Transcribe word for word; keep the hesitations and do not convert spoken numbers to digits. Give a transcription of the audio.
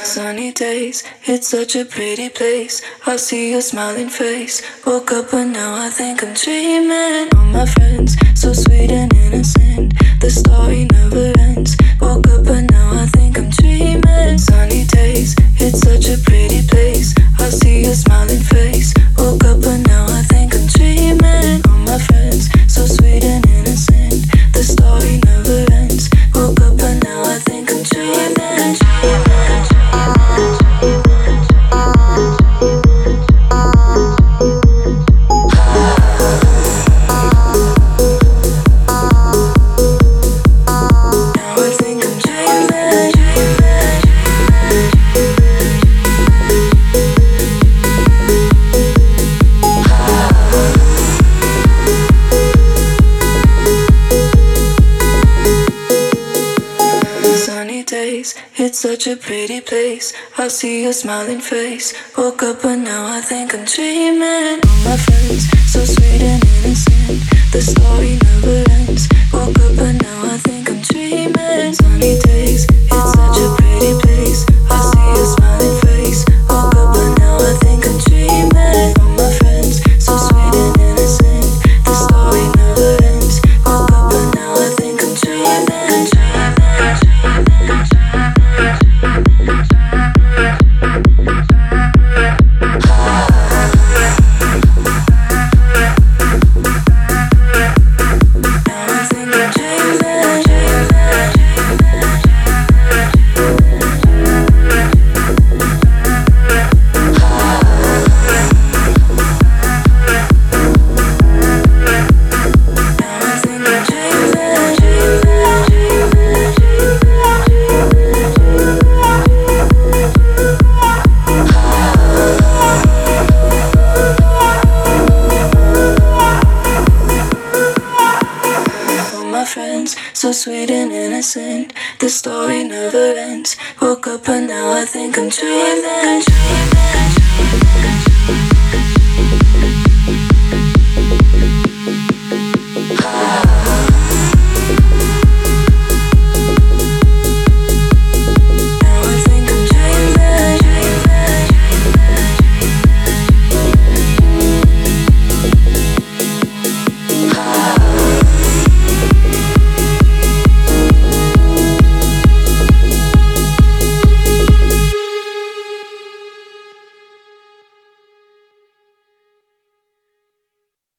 Sunny days, it's such a pretty place. I see your smiling face. Woke up and now I think I'm dreaming. All my friends, so sweet and innocent. The story never ends. Woke up and now I think I'm dreaming. Sunny days, it's such a pretty place. I see your smiling face. Woke up and now I think I'm dreaming. All my friends, so sweet and innocent. The story never ends. Woke up and now I think I'm dreaming. It's such a pretty place. I see your smiling face. Woke up and now I think I'm dreaming. All my friends, so sweet and innocent. The story never ends. Woke up and now I think I'm dreaming. Sunny days, it's such a pretty place. I see your smiling face. Woke up and now I think I'm dreaming. All my friends, so sweet and innocent. The story never ends. Woke up and now I think I'm dreaming. So sweet and innocent, the story never ends. Woke up and now I think I'm dreaming.